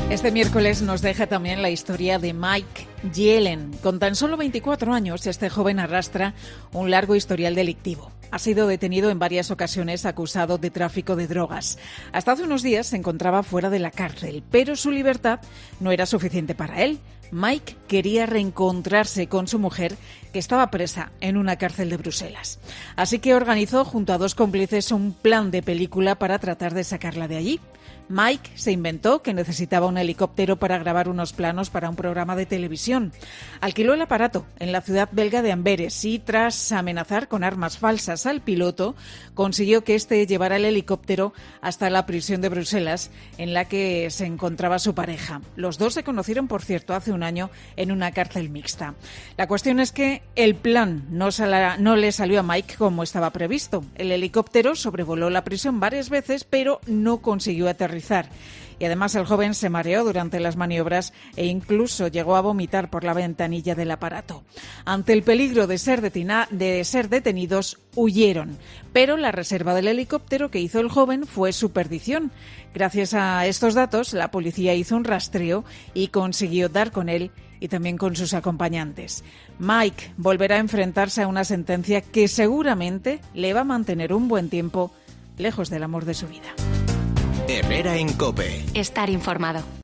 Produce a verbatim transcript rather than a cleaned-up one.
Este miércoles nos deja también la historia de Mike Yellen. Con tan solo veinticuatro años, este joven arrastra un largo historial delictivo. Ha sido detenido en varias ocasiones acusado de tráfico de drogas. Hasta hace unos días se encontraba fuera de la cárcel, pero su libertad no era suficiente para él. Mike quería reencontrarse con su mujer, que estaba presa en una cárcel de Bruselas. Así que organizó junto a dos cómplices un plan de película para tratar de sacarla de allí. Mike se inventó que necesitaba un helicóptero para grabar unos planos para un programa de televisión. Alquiló el aparato en la ciudad belga de Amberes y, tras amenazar con armas falsas al piloto, consiguió que éste llevara el helicóptero hasta la prisión de Bruselas, en la que se encontraba su pareja. Los dos se conocieron, por cierto, hace un año en una cárcel mixta. La cuestión es que el plan no, sala, no le salió a Mike como estaba previsto. El helicóptero sobrevoló la prisión varias veces, pero no consiguió aterrizar. Y además el joven se mareó durante las maniobras e incluso llegó a vomitar por la ventanilla del aparato. Ante el peligro de ser, detina- de ser detenidos, huyeron. Pero la reserva del helicóptero que hizo el joven fue su perdición. Gracias a estos datos, la policía hizo un rastreo y consiguió dar con él y también con sus acompañantes. Mike volverá a enfrentarse a una sentencia que seguramente le va a mantener un buen tiempo lejos del amor de su vida. Herrera en COPE. Estar informado.